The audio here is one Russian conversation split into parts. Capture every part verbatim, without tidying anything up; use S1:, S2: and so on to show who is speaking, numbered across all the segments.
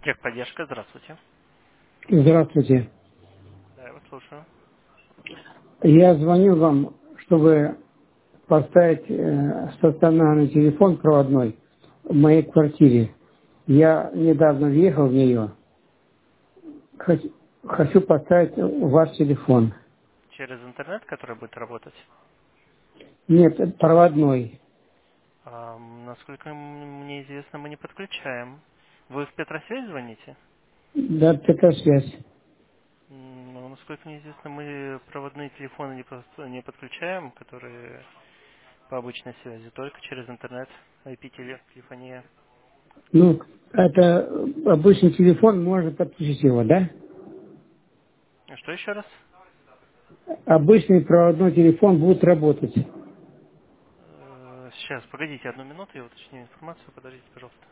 S1: Техподдержка, здравствуйте.
S2: Здравствуйте.
S1: Да, я вас слушаю.
S2: Я звоню вам, чтобы поставить э, стационарный телефон проводной в моей квартире. Я недавно въехал в нее. Хот- Хочу поставить ваш телефон.
S1: Через интернет, который будет работать?
S2: Нет, это проводной.
S1: А, насколько м- мне известно, мы не подключаем. Вы в Петросвязь звоните?
S2: Да, это связь.
S1: М, Ну, насколько мне известно, мы проводные телефоны не, просто- не подключаем, которые по обычной связи, только через интернет, ай пи-телефония.
S2: Ну, это обычный телефон, можно подключить его, да?
S1: Что еще раз?
S2: Обычный проводной телефон будет работать.
S1: Э, Сейчас, погодите одну минуту, я уточню информацию, подождите, пожалуйста.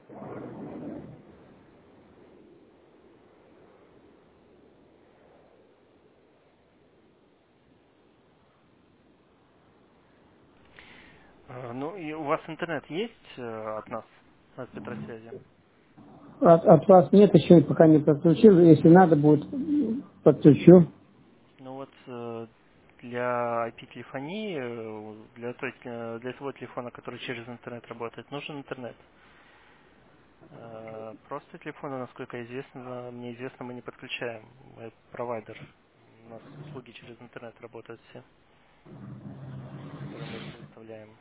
S1: Э, Ну, и у вас интернет есть э, от нас, от Петросвязи?
S2: От, от вас нет, еще пока не подключил. Если надо будет, подключу.
S1: Ну вот э, для ай пи-телефонии, э, для, той, э, для того телефона, который через интернет работает, нужен интернет. Э, Просто телефона, насколько известно, мне известно, мы не подключаем. Мы провайдер. У нас услуги через интернет работают все, которые мы предоставляем.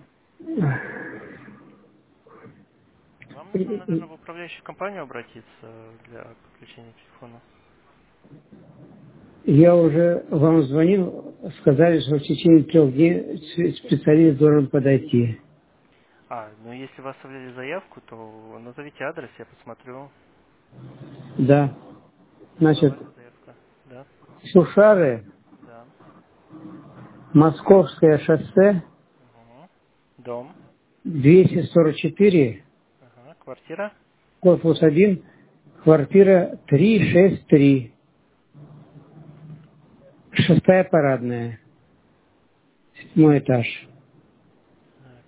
S1: Вам нужно, наверное, в управляющую компанию обратиться для подключения телефона.
S2: Я уже вам звонил, сказали, что в течение трех дней с- специалист должен подойти.
S1: А, ну если вы оставляли заявку, то назовите адрес, я посмотрю.
S2: Да. Значит,
S1: Была ли заявка? Да,
S2: Сушары,
S1: да.
S2: Московское шоссе,
S1: Угу. Дом.
S2: двести сорок четыре,
S1: Ага. Квартира.
S2: корпус один, квартира триста шестьдесят три, шестая парадная, седьмой этаж.
S1: Так.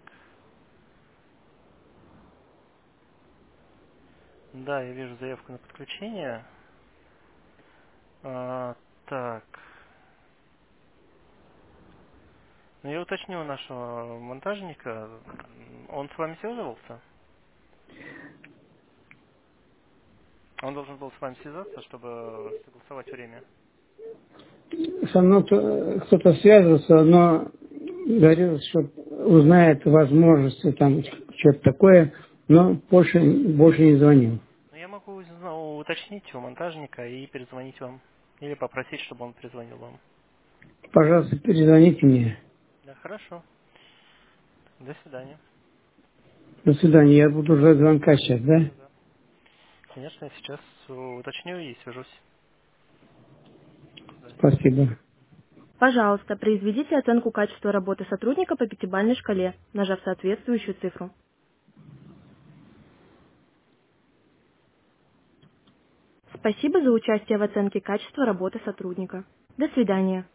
S1: Да, я вижу заявку на подключение. А, так. Ну, я уточню у нашего монтажника. М, Он с вами связывался? Он должен был с вами связаться, чтобы согласовать время.
S2: Со мной кто- кто-то связывался, но говорил, что узнает возможности, там что-то такое, но больше, больше не звонил.
S1: Ну, я могу узна- уточнить у монтажника и перезвонить вам. Или попросить, чтобы он перезвонил вам.
S2: Пожалуйста, перезвоните мне.
S1: Да, хорошо. До свидания.
S2: До свидания. Я буду ждать звонка сейчас, да?
S1: Да, да. Конечно, я сейчас уточню и свяжусь. До свидания.
S2: Спасибо.
S3: Пожалуйста, произведите оценку качества работы сотрудника по пятибалльной шкале, нажав соответствующую цифру. Спасибо за участие в оценке качества работы сотрудника. До свидания.